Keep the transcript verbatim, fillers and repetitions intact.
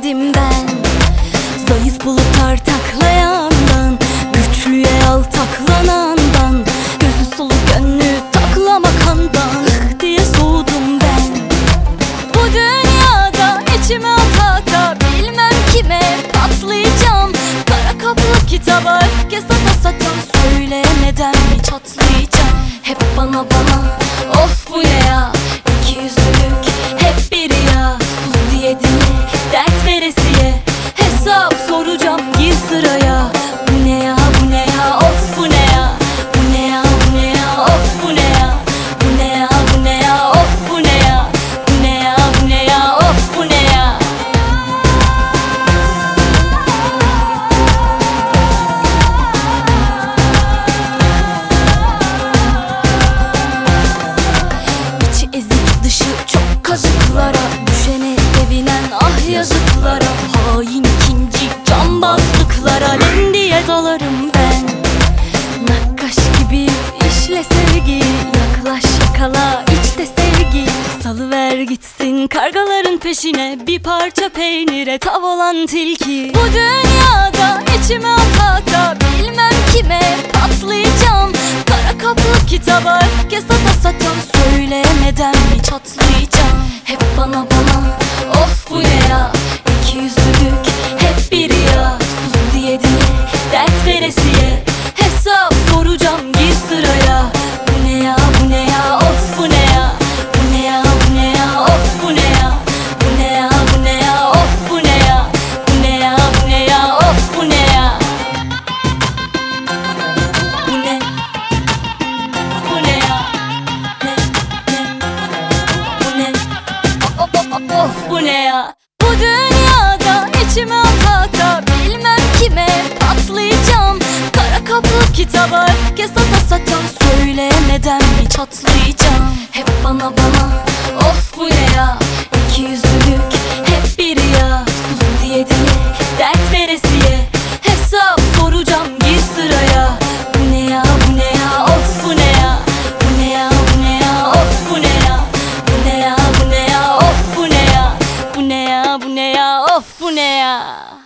sevdim ben. Zayıf bulutlar taklayandan, güçlüye yaltaklanandan, gözü sulu gönlü taklamakandan ıh diye soğudum ben. Bu dünyada içime ata ata bilmem kime patlayacağım. Kara kaplı kitaba öfke sata sata söylemeden mi çatlayacağım. Hep bana bana of bu ne ya, iki yüzlülük hep biri ya. Sus diye diye dert veresiye hesap soracağım gir sıraya. Bu ne ya bu ne ya of bu ne ya. Bu ne ya bu ne ya of bu ne ya. Bu ne ya bu ne ya of bu ne ya. Bu ne ya bu ne ya of bu ne ya. İçi ezik dışı çok kazıklara, düşene sevinen ah yazıklara. Hain ikinci cambazlıklara len diye dalarım ben. Nakkaş gibi işle sevgi, yaklaş yakala içte sevgi. Salıver gitsin kargaların peşine, bir parça peynire tav olan tilki. Bu dünyada içime ata ata bilmem kime patlayacağım. Kara kaplı kitaba öfke sata sata söylemeden mi çatlayacağım. Hep bana bana of bu ne ya, iki yüzlülük hep biri ya. Sus diye diye dert veresiye hesap soracağım gir sıraya. Bu ne ya bu ne ya of bu ne ya. Bu ne ya bu ne ya of bu ne ya. Bu ne ya bu ne ya of bu ne ya. Bu ne ya bu ne ya of bu ne ya. Bu ne bu ne ya. Ne ne bu ne of of of of bu ne ya. Bu dünyada içime ata ata bilmem kime patlayacağım. Kara kaplı kitaba öfke sata sata söylemeden mi çatlayacağım. Hep bana bana of bu ne ya, iki yüzlülük hep biri ya. Sus diye diye dert veresiye hesap soracağım gir sıraya. Bu ne ya bu ne ya of bu ne ya. Bu ne ya bu ne ya of bu ne ya. Bu ne ya bu ne ya of bu ne ya. Bu ne ya bu ne ya of bu ne ya.